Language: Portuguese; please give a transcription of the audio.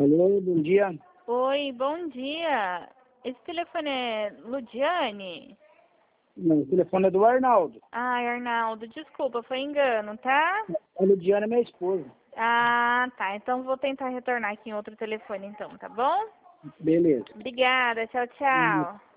Alô, bom dia. Oi, bom dia. Esse telefone é Ludiane? Não, o telefone é do Arnaldo. Ai, Arnaldo, desculpa, foi engano, tá? A Ludiana é minha esposa. Ah, tá. Então vou tentar retornar aqui em outro telefone então, tá bom? Beleza. Obrigada, tchau, tchau.